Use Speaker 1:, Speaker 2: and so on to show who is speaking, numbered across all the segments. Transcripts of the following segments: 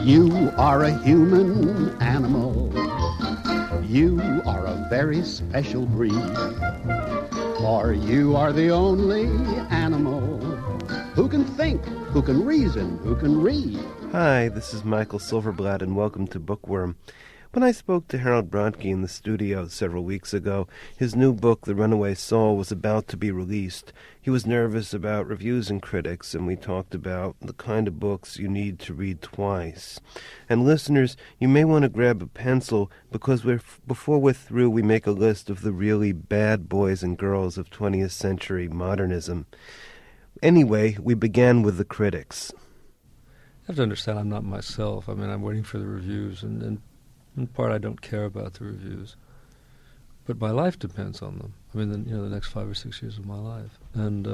Speaker 1: You are a human animal. You are a very special breed. For you are the only animal who can think, who can reason, who can read.
Speaker 2: Hi, this is Michael Silverblatt, and welcome to Bookworm. When I spoke to Harold Bronke in the studio several weeks ago, his new book, The Runaway Soul, was about to be released. He was nervous about reviews and critics, and we talked about the kind of books you need to read twice. And listeners, you may want to grab a pencil, because before we're through, we make a list of the really bad boys and girls of 20th century modernism. Anyway, we began with the critics.
Speaker 3: You have to understand I'm not myself. I mean, I'm waiting for the reviews, and in part, I don't care about the reviews, but my life depends on them. I mean, the next 5 or 6 years of my life, and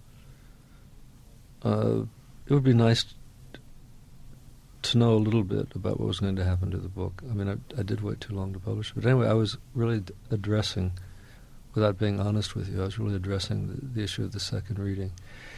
Speaker 3: it would be nice to know a little bit about what was going to happen to the book. I mean, I did wait too long to publish it, but anyway, I was really addressing, without being honest with you, I was really addressing the issue of the second reading.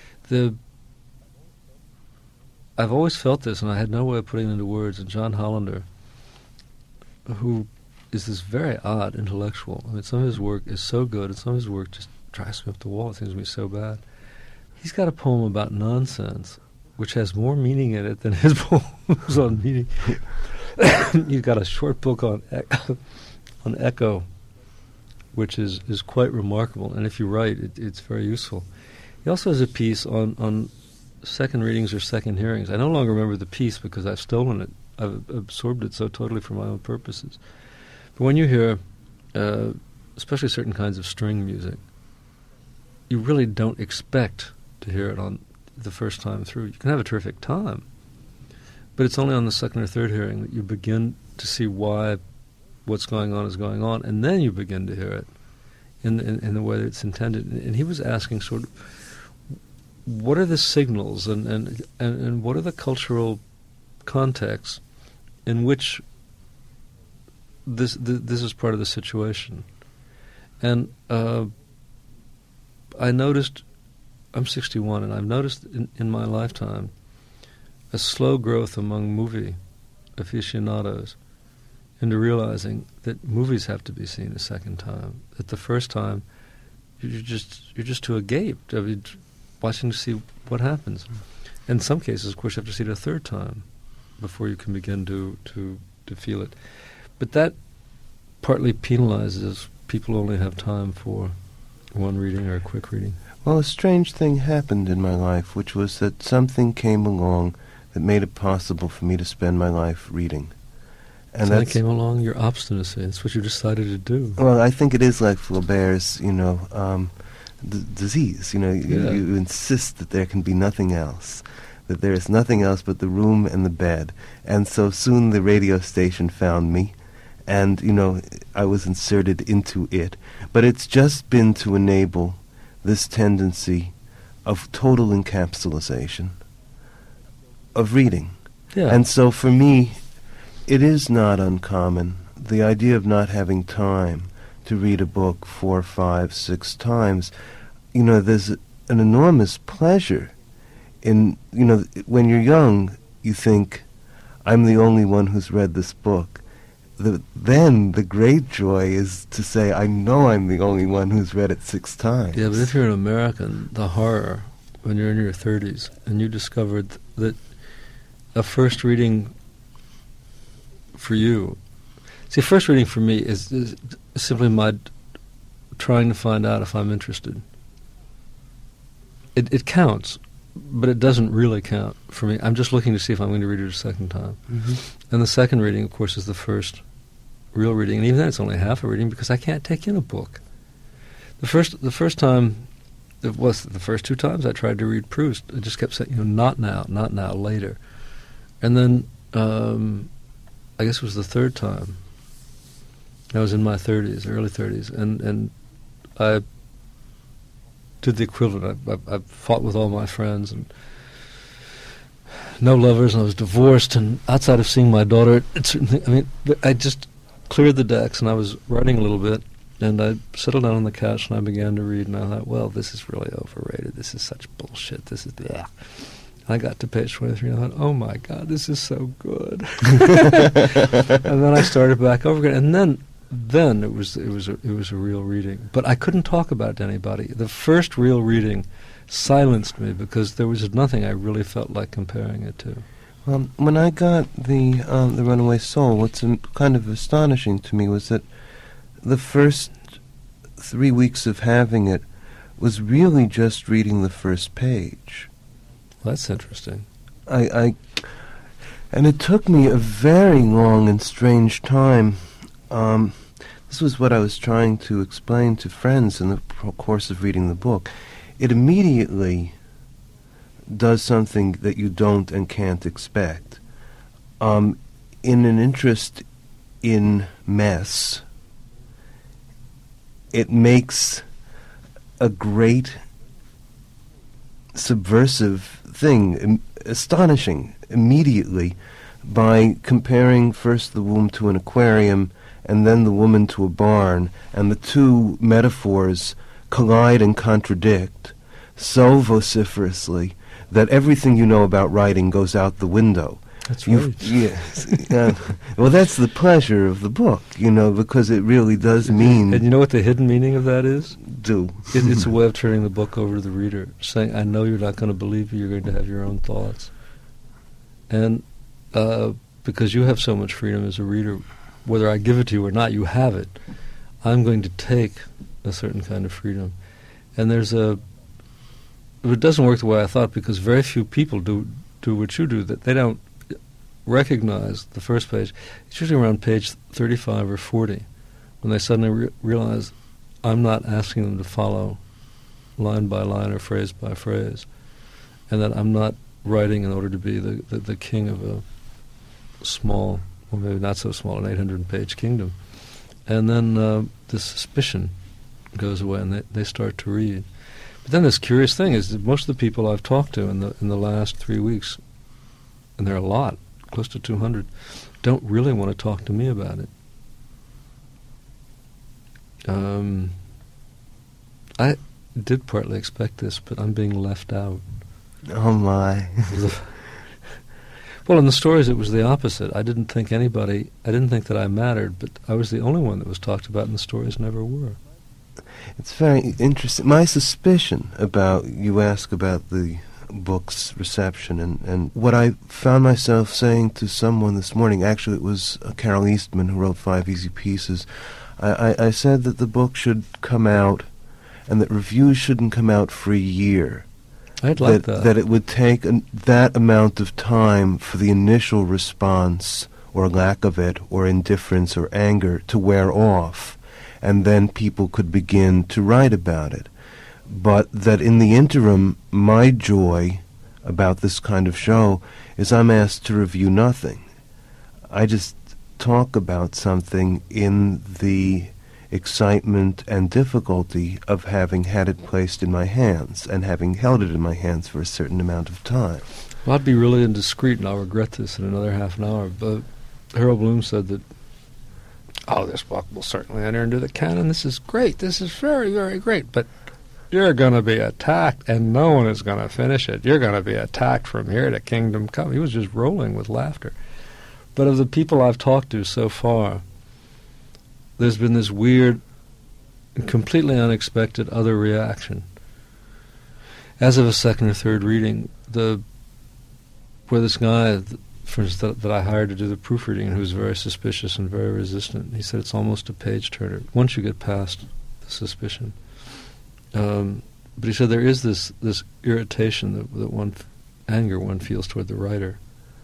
Speaker 3: I've always felt this, and I had no way of putting it into words. And John Hollander, who is this very odd intellectual. I mean, some of his work is so good, and some of his work just drives me up the wall. It seems to me so bad. He's got a poem about nonsense, which has more meaning in it than his poems on meaning. He's got a short book on echo, which is quite remarkable. And if you write, it's very useful. He also has a piece on second readings or second hearings. I no longer remember the piece because I've stolen it. I've absorbed it so totally for my own purposes. But when you hear, especially certain kinds of string music, you really don't expect to hear it on the first time through. You can have a terrific time, but it's only on the second or third hearing that you begin to see why what's going on is going on, and then you begin to hear it in the way that it's intended. And he was asking sort of, what are the signals and what are the cultural contexts in which this is part of the situation. And I noticed, I'm 61, and I've noticed in my lifetime a slow growth among movie aficionados into realizing that movies have to be seen a second time. That the first time you're just too agape, I mean, watching to see what happens. In some cases, of course, you have to see it a third time before you can begin to feel it. But that partly penalizes people who only have time for one reading or a quick reading.
Speaker 2: Well, a strange thing happened in my life, which was that something came along that made it possible for me to spend my life reading. And
Speaker 3: that came along, your obstinacy. That's what you decided to do.
Speaker 2: Well, I think it is like Flaubert's, disease. You insist that there can be nothing else, that there is nothing else but the room and the bed. And so soon the radio station found me, and, I was inserted into it. But it's just been to enable this tendency of total encapsulation of reading.
Speaker 3: Yeah.
Speaker 2: And so for me, it is not uncommon, the idea of not having time to read a book 4, 5, 6 times. There's an enormous pleasure in, when you're young, you think, I'm the only one who's read this book. Then the great joy is to say, I know I'm the only one who's read it 6 times.
Speaker 3: Yeah, but if you're an American, the horror, when you're in your 30s, and you discovered that a first reading for you, first reading for me is simply my trying to find out if I'm interested. It counts, but it doesn't really count for me. I'm just looking to see if I'm going to read it a second time.
Speaker 2: Mm-hmm.
Speaker 3: And the second reading, of course, is the first real reading, and even then it's only half a reading because I can't take in a book. The first time, the first 2 times I tried to read Proust, I just kept saying, not now, later. And then I guess it was the third time. I was in my 30s, early 30s, and I did the equivalent. I fought with all my friends, and no lovers, and I was divorced, and outside of seeing my daughter, I just cleared the decks, and I was writing a little bit, and I settled down on the couch, and I began to read, and I thought, well, this is really overrated. This is such bullshit. This is I got to page 23 and I thought, oh my God, this is so good. And then I started back over again, and then it was a real reading. But I couldn't talk about it to anybody. The first real reading silenced me because there was nothing I really felt like comparing it to.
Speaker 2: When I got the Runaway Soul, what's kind of astonishing to me was that the first 3 weeks of having it was really just reading the first page.
Speaker 3: Well, that's interesting.
Speaker 2: And it took me a very long and strange time. This was what I was trying to explain to friends in the course of reading the book. It immediately does something that you don't and can't expect. In an interest in mess, it makes a great subversive thing, astonishing immediately, by comparing first the womb to an aquarium and then the woman to a barn, and the two metaphors collide and contradict so vociferously that everything you know about writing goes out the window.
Speaker 3: That's right.
Speaker 2: Yes. Well, that's the pleasure of the book, because it really does mean...
Speaker 3: And you know what the hidden meaning of that is?
Speaker 2: Do.
Speaker 3: It's a way of turning the book over to the reader, saying, I know you're not going to believe it, you're going to have your own thoughts. And because you have so much freedom as a reader, whether I give it to you or not, you have it. I'm going to take a certain kind of freedom. And it doesn't work the way I thought, because very few people do what you do, that they don't recognize the first page. It's usually around page 35 or 40 when they suddenly realize I'm not asking them to follow line by line or phrase by phrase, and that I'm not writing in order to be the king of a small, or maybe not so small, an 800-page kingdom. And then the suspicion goes away, and they start to read. But then this curious thing is that most of the people I've talked to in the last 3 weeks, and there are a lot, close to 200, don't really want to talk to me about it. I did partly expect this, but I'm being left out.
Speaker 2: Oh my.
Speaker 3: Well, in the stories it was the opposite. I didn't think that I mattered, but I was the only one that was talked about, and the stories never were.
Speaker 2: It's very interesting. My suspicion you ask about the book's reception, and what I found myself saying to someone this morning, actually it was Carol Eastman who wrote 5 Easy Pieces. I said that the book should come out, and that reviews shouldn't come out for a year.
Speaker 3: I'd like that.
Speaker 2: That it would take that amount of time for the initial response, or lack of it, or indifference or anger to wear off, and then people could begin to write about it. But that in the interim, my joy about this kind of show is I'm asked to review nothing. I just talk about something in the excitement and difficulty of having had it placed in my hands and having held it in my hands for a certain amount of time.
Speaker 3: Well, I'd be really indiscreet, and I'll regret this in another half an hour, but Harold Bloom said that, this book will certainly enter into the canon. This is great. This is very, very great. But you're going to be attacked, and no one is going to finish it. You're going to be attacked from here to Kingdom Come. He was just rolling with laughter. But of the people I've talked to so far, there's been this weird, completely unexpected other reaction. As of a second or third reading, where this guy, for instance, that I hired to do the proofreading, who was very suspicious and very resistant, he said it's almost a page-turner once you get past the suspicion. But he said there is this irritation anger one feels toward the writer,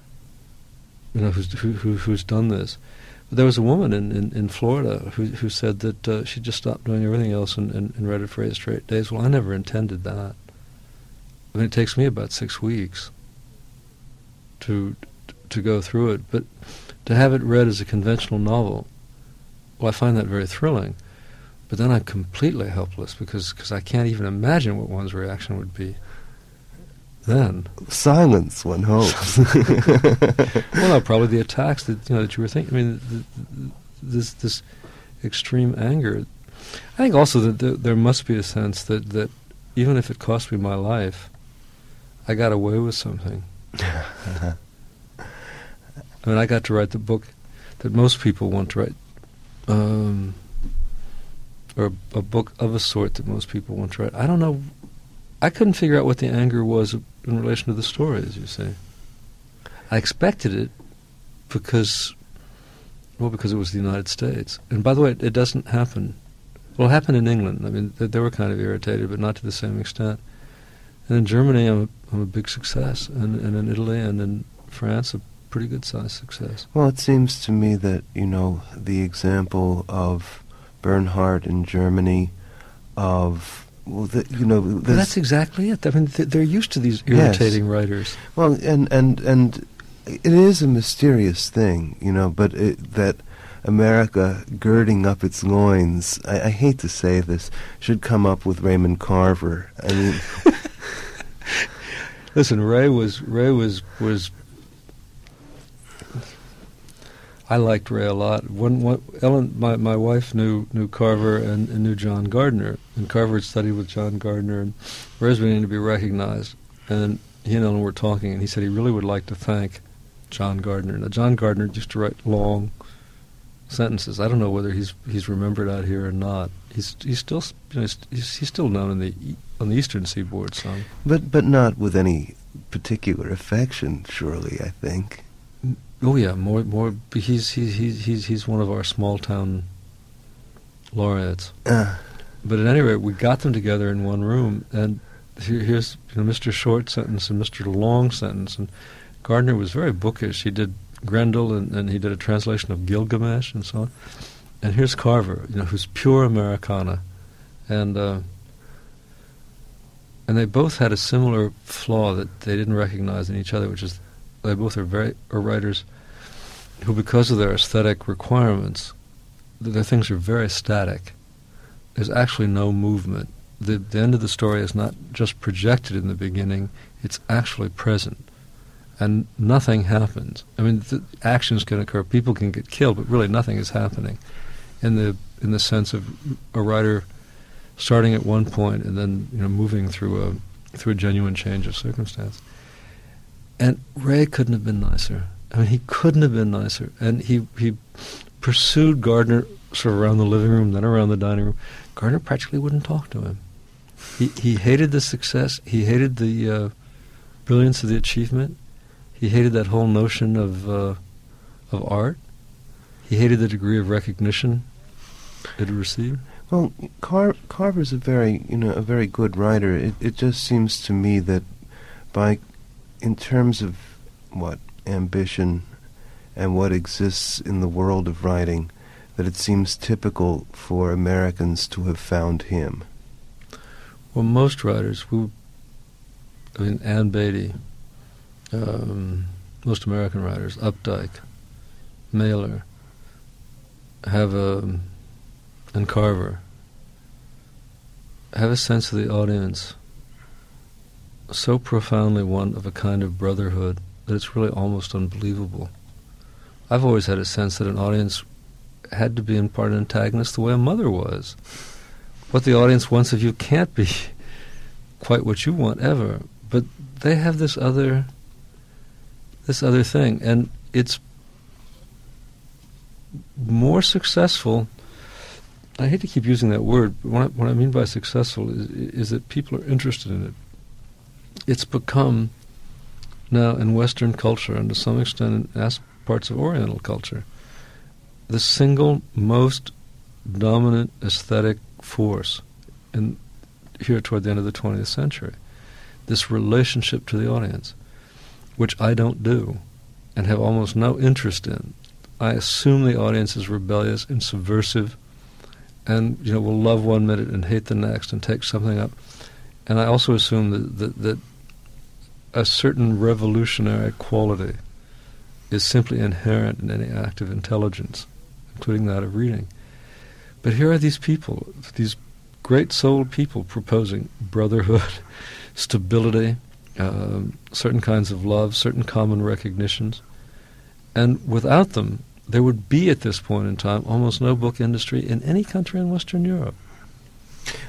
Speaker 3: who's done this. But there was a woman in Florida who said that she just stopped doing everything else and read it for 8 straight days. Well, I never intended that. I mean, it takes me about 6 weeks to go through it, but to have it read as a conventional novel, well, I find that very thrilling. But then I'm completely helpless because I can't even imagine what one's reaction would be then. Silence, one hopes. Well, no, probably the attacks that you were thinking. I mean, this extreme anger. I think also that there must be a sense that even if it cost me my life, I got away with something. I mean, I got to write the book that most people want to write, or a book of a sort that most people want to write. I don't know. I couldn't figure out what the anger was in relation to the story, as you say. I expected it because it was the United States. And by the way, it doesn't happen. Well, it happened in England. I mean, they were kind of irritated, but not to the same extent. And in Germany, I'm a big success. And in Italy and in France, a pretty good-sized success.
Speaker 2: Well, it seems to me that, the example of Bernhardt in Germany,
Speaker 3: That's exactly it. I mean, they're used to these irritating writers.
Speaker 2: Well, and it is a mysterious thing, but that America, girding up its loins, I hate to say this, should come up with Raymond Carver. I mean,
Speaker 3: listen, Ray was. I liked Ray a lot. Ellen, my wife, knew Carver and knew John Gardner, and Carver had studied with John Gardner, and Ray's beginning to be recognized. And he and Ellen were talking, and he said he really would like to thank John Gardner. Now, John Gardner used to write long sentences. I don't know whether he's remembered out here or not. He's still he's still known on the Eastern Seaboard some,
Speaker 2: but not with any particular affection, surely. I think.
Speaker 3: Oh yeah, more. He's one of our small town laureates. But at any rate, we got them together in one room, and here's Mr. Short Sentence and Mr. Long Sentence, and Gardner was very bookish. He did Grendel, and he did a translation of Gilgamesh and so on. And here's Carver, who's pure Americana, and they both had a similar flaw that they didn't recognize in each other, which is they both are writers who, because of their aesthetic requirements, their things are very static. There's actually no movement. The end of the story is not just projected in the beginning; it's actually present, and nothing happens. I mean, actions can occur, people can get killed, but really nothing is happening. In the sense of a writer starting at one point and then moving through a genuine change of circumstance. And Ray couldn't have been nicer. I mean, he couldn't have been nicer. And he pursued Gardner sort of around the living room, then around the dining room. Gardner practically wouldn't talk to him. He hated the success. He hated the brilliance of the achievement. He hated that whole notion of art. He hated the degree of recognition it received.
Speaker 2: Well, Carver's a very good writer. It just seems to me that in terms of what ambition and what exists in the world of writing, that it seems typical for Americans to have found him.
Speaker 3: Well, most writers, Ann Beatty, most American writers, Updike, Mailer, and Carver, have a sense of the audience so profoundly one of a kind of brotherhood that it's really almost unbelievable. I've always had a sense that an audience had to be in part an antagonist the way a mother was. What the audience wants of you can't be quite what you want ever, but they have this other thing, and it's more successful. I hate to keep using that word, but what I mean by successful is that people are interested in it. It's become now in Western culture, and to some extent in parts of Oriental culture, the single most dominant aesthetic force here toward the end of the 20th century. This relationship to the audience, which I don't do and have almost no interest in. I assume the audience is rebellious and subversive and will love one minute and hate the next and take something up. And I also assume that a certain revolutionary quality is simply inherent in any act of intelligence, including that of reading. But here are these people, these great-souled people proposing brotherhood, stability, certain kinds of love, certain common recognitions. And without them, there would be at this point in time almost no book industry in any country in Western Europe.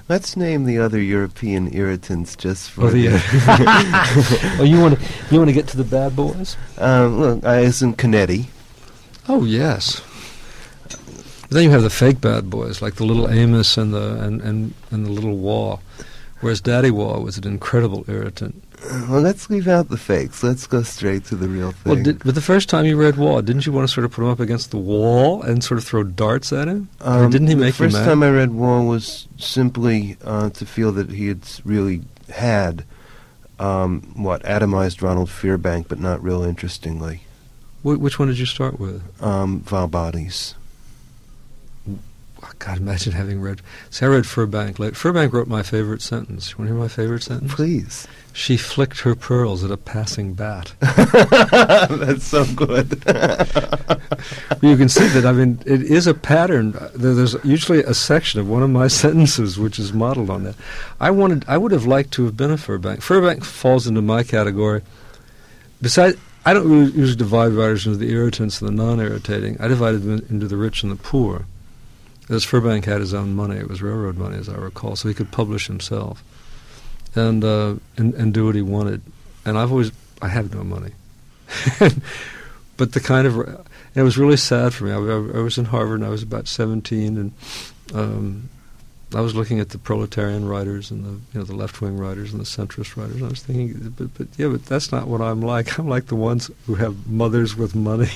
Speaker 2: Let's name the other European irritants just for
Speaker 3: Oh, you want to get to the bad boys?
Speaker 2: Look, isn't Canetti?
Speaker 3: Oh yes. Then you have the fake bad boys, like the little Amos and the little Waugh, whereas Daddy Waugh was an incredible irritant.
Speaker 2: Well, let's leave out the fakes. Let's go straight to the real thing.
Speaker 3: Well, but the first time you read Waugh, didn't you want to sort of put him up against the wall and sort of throw darts at him? Or didn't he make you mad?
Speaker 2: The first time I read Waugh was simply to feel that he had really had, atomized Ronald Fairbank, but not real interestingly.
Speaker 3: Which one did you start with?
Speaker 2: Val Bodies.
Speaker 3: Oh, God, imagine having read... See, I read Fairbank late. Fairbank wrote my favorite sentence. You want to hear my favorite sentence?
Speaker 2: Please.
Speaker 3: She flicked her pearls at a passing bat.
Speaker 2: That's so good.
Speaker 3: You can see that, I mean, it is a pattern. There's usually a section of one of my sentences which is modeled on that. I would have liked to have been a Fairbank. Fairbank falls into my category. Besides, I don't really usually divide writers into the irritants and the non-irritating. I divided them into the rich and the poor. As Fairbank had his own money, it was railroad money, as I recall, so he could publish himself and do what he wanted. And I have no money, but it was really sad for me. I was in Harvard, and I was about 17, and I was looking at the proletarian writers and the left-wing writers and the centrist writers. And I was thinking, but that's not what I'm like. I'm like the ones who have mothers with money.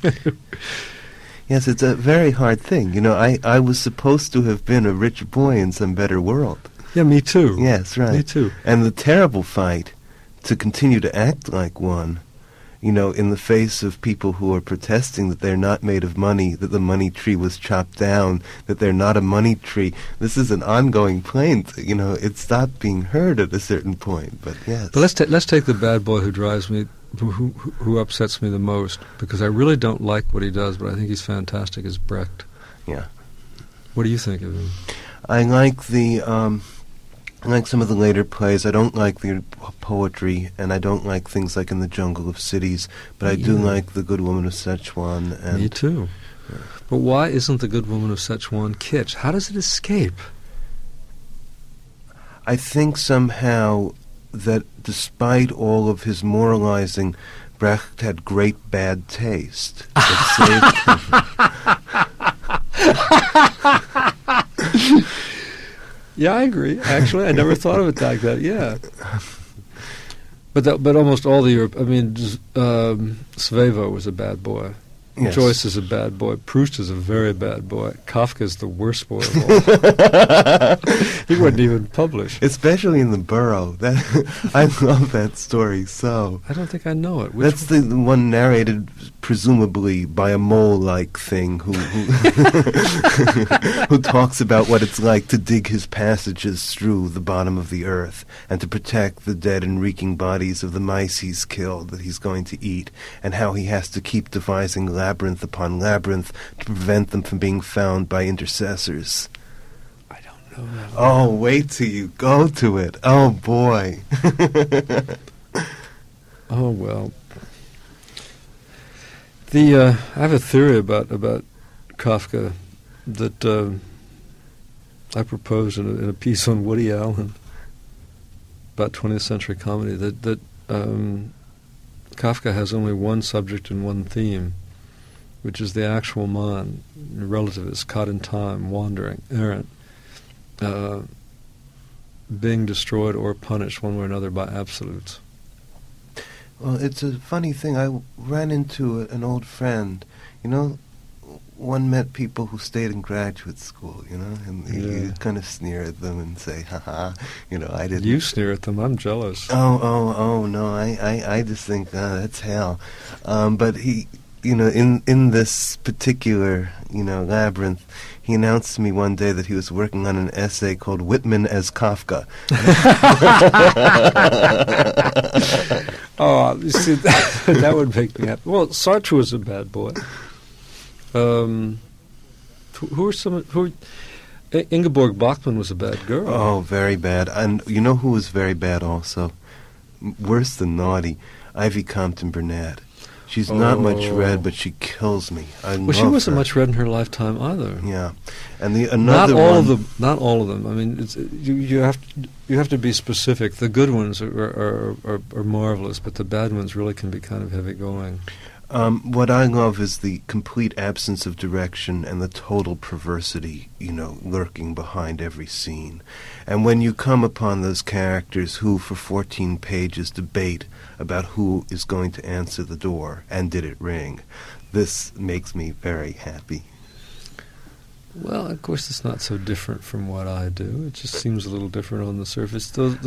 Speaker 2: Yes, it's a very hard thing. You know, I was supposed to have been a rich boy in some better world.
Speaker 3: Yeah, me too.
Speaker 2: Yes, right.
Speaker 3: Me too.
Speaker 2: And the terrible fight to continue to act like one, you know, in the face of people who are protesting that they're not made of money, that the money tree was chopped down, that they're not a money tree. This is an ongoing plaint. You know, it stopped being heard at a certain point, but yes.
Speaker 3: But let's take the bad boy who drives me, who upsets me the most, because I really don't like what he does, but I think he's fantastic, is Brecht.
Speaker 2: Yeah.
Speaker 3: What do you think of him?
Speaker 2: I like I like some of the later plays. I don't like the poetry, and I don't like things like In the Jungle of Cities, but I do like The Good Woman of Szechuan. And
Speaker 3: me too. But why isn't The Good Woman of Szechuan kitsch? How does it escape?
Speaker 2: I think somehow that despite all of his moralizing, Brecht had great bad taste.
Speaker 3: Yeah, I agree. Actually, I never thought of it like that. Yeah, but almost all the Europe. I mean, Svevo was a bad boy.
Speaker 2: Yes.
Speaker 3: Joyce is a bad boy. Proust is a very bad boy. Kafka is the worst boy of all. He wouldn't even publish.
Speaker 2: Especially in The Burrow. I love that story so.
Speaker 3: I don't think I know it.
Speaker 2: That's the one narrated presumably by a mole-like thing who who talks about what it's like to dig his passages through the bottom of the earth and to protect the dead and reeking bodies of the mice he's killed that he's going to eat, and how he has to keep devising labyrinth upon labyrinth to prevent them from being found by intercessors.
Speaker 3: I don't know that.
Speaker 2: Oh, wait till you go to it. Oh, boy.
Speaker 3: Oh, well. I have a theory about Kafka that I proposed in a piece on Woody Allen about 20th century comedy, that Kafka has only one subject and one theme, which is the actual man, relativist, caught in time, wandering, errant, being destroyed or punished one way or another by absolutes.
Speaker 2: Well, it's a funny thing. I ran into an old friend. You know, one met people who stayed in graduate school, you know, and you kind of sneer at them and say, ha-ha, you know, I didn't...
Speaker 3: You sneer at them. I'm jealous.
Speaker 2: Oh, no, I just think, that's hell. But he, you know, in this particular, you know, labyrinth, he announced to me one day that he was working on an essay called Whitman as Kafka.
Speaker 3: Oh, you see, that would make me happy. Well, Sartre was a bad boy. Ingeborg Bachmann was a bad girl.
Speaker 2: Oh, very bad. And you know who was very bad also? Worse than naughty? Ivy Compton Burnett. She's not much read, but she kills me.
Speaker 3: Well, she wasn't much read in her lifetime either.
Speaker 2: Yeah, and another
Speaker 3: not all
Speaker 2: one,
Speaker 3: of them. Not all of them. I mean, you have to be specific. The good ones are marvelous, but the bad ones really can be kind of heavy going.
Speaker 2: What I love is the complete absence of direction and the total perversity, lurking behind every scene. And when you come upon those characters who, for 14 pages, debate about who is going to answer the door and did it ring, this makes me very happy.
Speaker 3: Well, of course, it's not so different from what I do. It just seems a little different on the surface.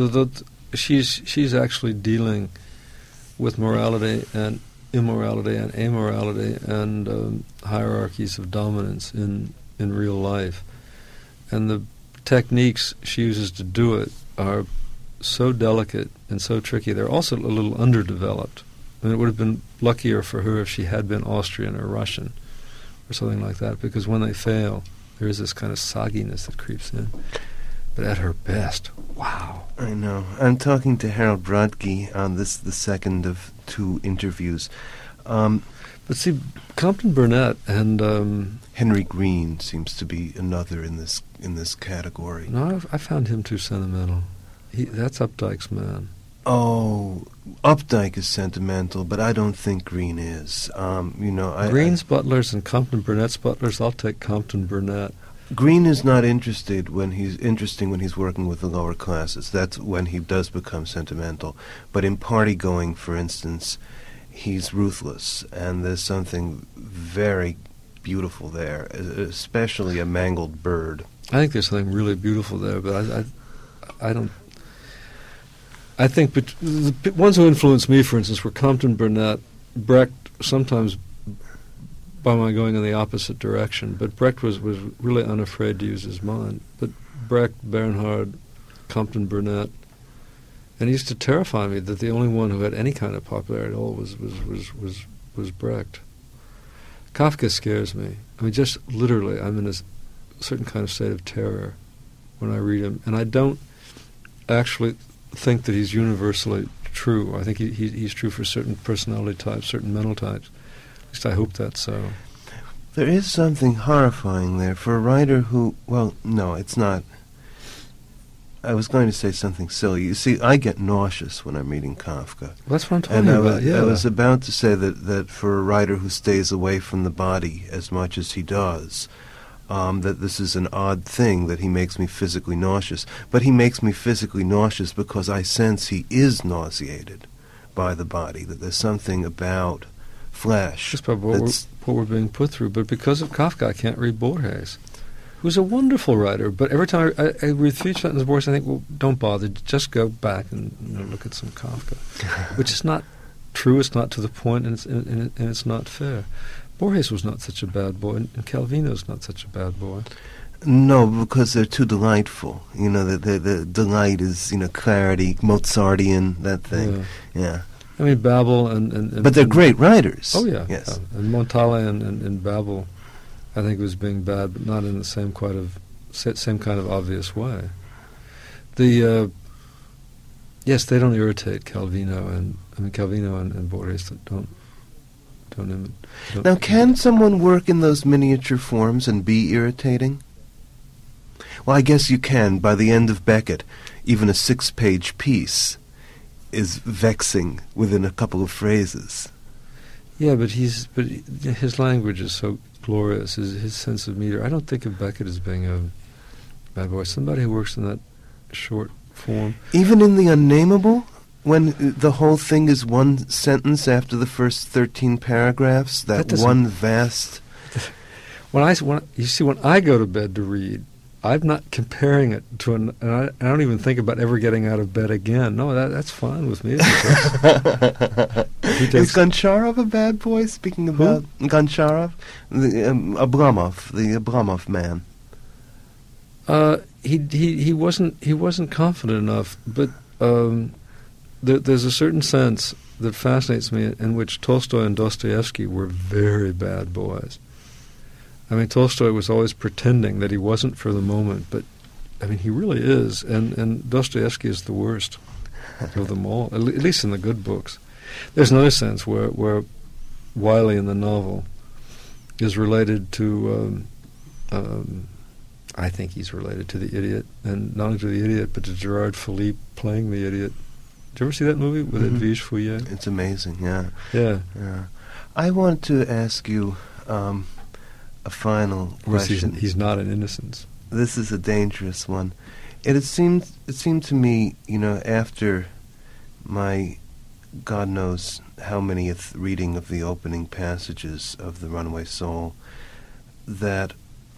Speaker 3: She's actually dealing with morality and immorality and amorality and hierarchies of dominance in real life. And the techniques she uses to do it are so delicate and so tricky. They're also a little underdeveloped. I mean, it would have been luckier for her if she had been Austrian or Russian or something like that, because when they fail, there is this kind of sogginess that creeps in. But at her best, wow.
Speaker 2: I know. I'm talking to Harold Brodke on the second of 2 interviews.
Speaker 3: But see, Compton Burnett and
Speaker 2: Henry Green seems to be another in this category.
Speaker 3: No, I found him too sentimental. That's Updike's man.
Speaker 2: Oh, Updike is sentimental, but I don't think Green is.
Speaker 3: Green's butlers and Compton Burnett's butlers. I'll take Compton Burnett.
Speaker 2: Green is not interesting when he's working with the lower classes. That's when he does become sentimental. But in party going, for instance, he's ruthless, and there's something very beautiful there, especially a mangled bird.
Speaker 3: I think there's something really beautiful there, but I don't. I think the ones who influenced me, for instance, were Compton Burnett, Brecht, sometimes by my going in the opposite direction. But Brecht was really unafraid to use his mind. But Brecht, Bernhard, Compton Burnett, and it used to terrify me that the only one who had any kind of popularity at all was Brecht. Kafka scares me. I mean, just literally, I'm in a certain kind of state of terror when I read him, and I don't actually think that he's universally true. I think he's true for certain personality types, certain mental types. At least I hope that's so.
Speaker 2: There is something horrifying there for a writer who, well, no, it's not. I was going to say something silly. You see, I get nauseous when I'm reading Kafka.
Speaker 3: Well, that's what I'm talking about, yeah.
Speaker 2: I was about to say that for a writer who stays away from the body as much as he does, that this is an odd thing that he makes me physically nauseous. But he makes me physically nauseous because I sense he is nauseated by the body, that there's something about flesh.
Speaker 3: Just by what we're being put through. But because of Kafka, I can't read Borges, who's a wonderful writer. But every time I read 3 sentences of Borges, I think, well, don't bother. Just go back and look at some Kafka, which is not true. It's not to the point, and it's not fair. Borges was not such a bad boy, and Calvino's not such a bad boy.
Speaker 2: No, because they're too delightful. The delight is, clarity, Mozartian, that thing. Yeah.
Speaker 3: I mean, Babel and
Speaker 2: but they're great writers.
Speaker 3: Oh, yeah.
Speaker 2: Yes.
Speaker 3: And Montale and Babel, I think, was being bad, but not in the same kind of obvious way. Yes, they don't irritate Calvino, and Borges don't.
Speaker 2: Now, can someone work in those miniature forms and be irritating? Well, I guess you can. By the end of Beckett, even a 6-page piece is vexing within a couple of phrases.
Speaker 3: Yeah, but his language is so glorious, his sense of meter. I don't think of Beckett as being a bad boy. Somebody who works in that short form.
Speaker 2: Even in The Unnameable? When the whole thing is one sentence after the first 13 paragraphs, that one vast...
Speaker 3: When I go to bed to read, I'm not comparing it to and I don't even think about ever getting out of bed again. No, that's fine with me.
Speaker 2: Is Goncharov a bad boy? Speaking about Goncharov, the Abramov man.
Speaker 3: He wasn't confident enough, but. There's a certain sense that fascinates me in which Tolstoy and Dostoevsky were very bad boys. I mean, Tolstoy was always pretending that he wasn't for the moment, but, I mean, he really is, and Dostoevsky is the worst of them all, at least in the good books. There's another sense where Wiley in the novel is related to, I think he's related to the Idiot, and not only to the Idiot, but to Gerard Philippe playing the Idiot. Did you ever see that movie with Edwige Fouillé?
Speaker 2: It's amazing, yeah.
Speaker 3: Yeah.
Speaker 2: I want to ask you a final question.
Speaker 3: He's not an Innocence.
Speaker 2: This is a dangerous one. It seemed to me, after my God knows how manyth reading of the opening passages of The Runaway Soul, that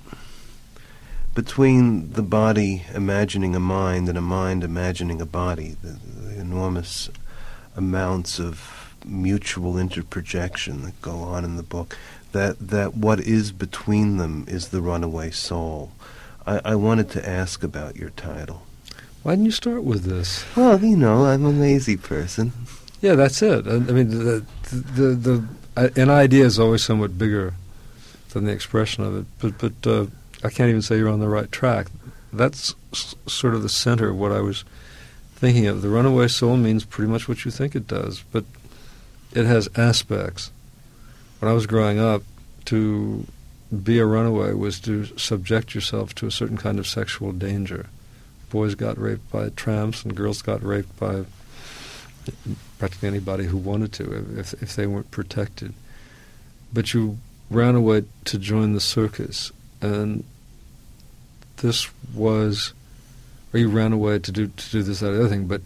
Speaker 2: between the body imagining a mind and a mind imagining a body, the enormous amounts of mutual interprojection that go on in the book, that what is between them is the runaway soul. I wanted to ask about your title.
Speaker 3: Why didn't you start with this?
Speaker 2: Well, I'm a lazy person.
Speaker 3: Yeah, that's it. I mean, an idea is always somewhat bigger than the expression of it. But I can't even say you're on the right track. That's sort of the center of what I was thinking of. The runaway soul means pretty much what you think it does, but it has aspects. When I was growing up, to be a runaway was to subject yourself to a certain kind of sexual danger. Boys got raped by tramps, and girls got raped by practically anybody who wanted to, if they weren't protected. But you ran away to join the circus, and this was, or you ran away to do this, that, other thing. But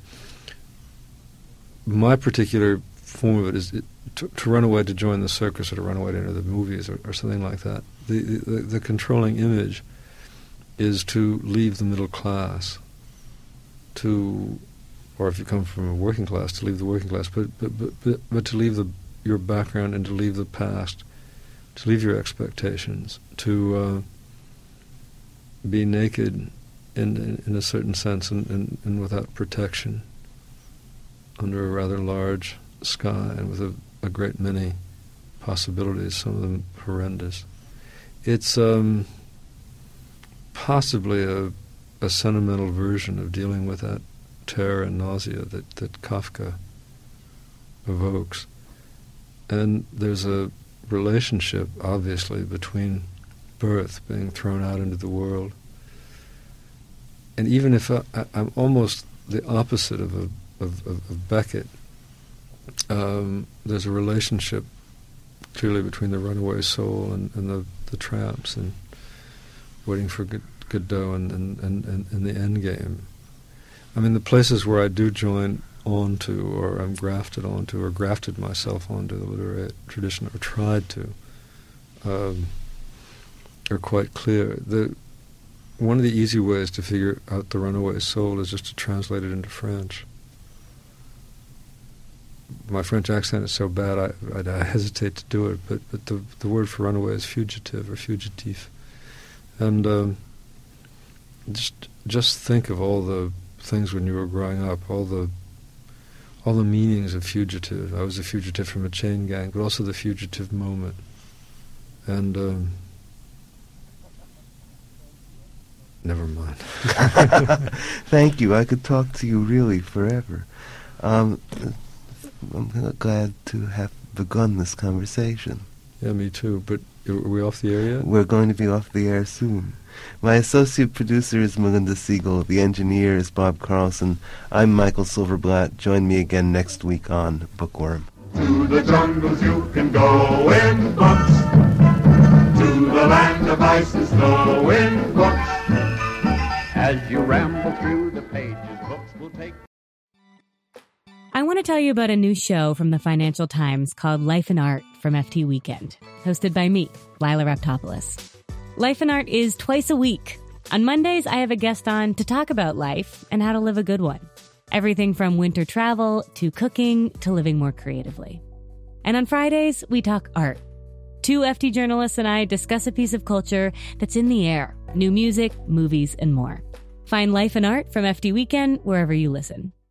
Speaker 3: my particular form of it is to run away to join the circus, or to run away to enter the movies, or something like that. The controlling image is to leave the middle class, or if you come from a working class, to leave the working class, but to leave your background and to leave the past, to leave your expectations, to be naked in a certain sense and without protection, under a rather large sky and with a great many possibilities, some of them horrendous. It's possibly a sentimental version of dealing with that terror and nausea that Kafka evokes. And there's a relationship, obviously, between birth, being thrown out into the world. And even if I'm almost the opposite of Beckett, there's a relationship clearly between the runaway soul and the tramps, and waiting for Godot and the end game. I mean, the places where I do join onto, or I'm grafted onto, or grafted myself onto the literary tradition, or tried to, are quite clear. One of the easy ways to figure out the runaway soul is just to translate it into French. My French accent is so bad I hesitate to do it, but the word for runaway is fugitive, or fugitif. And just think of all the things when you were growing up, all the meanings of fugitive. I was a fugitive from a chain gang, but also the fugitive moment. And never mind.
Speaker 2: Thank you. I could talk to you really forever. I'm glad to have begun this conversation.
Speaker 3: Yeah, me too. But are we off the air yet?
Speaker 2: We're going to be off the air soon. My associate producer is Melinda Siegel. The engineer is Bob Carlson. I'm Michael Silverblatt. Join me again next week on Bookworm.
Speaker 4: To the jungles you can go in books. To the land of ice and snow in books.
Speaker 1: As you ramble through the pages, books will take...
Speaker 5: I want to tell you about a new show from the Financial Times called Life and Art from FT Weekend, hosted by me, Lila Raptopoulos. Life and Art is twice a week. On Mondays, I have a guest on to talk about life and how to live a good one. Everything from winter travel to cooking to living more creatively. And on Fridays, we talk art. Two FT journalists and I discuss a piece of culture that's in the air, new music, movies, and more. Find Life and Art from FT Weekend wherever you listen.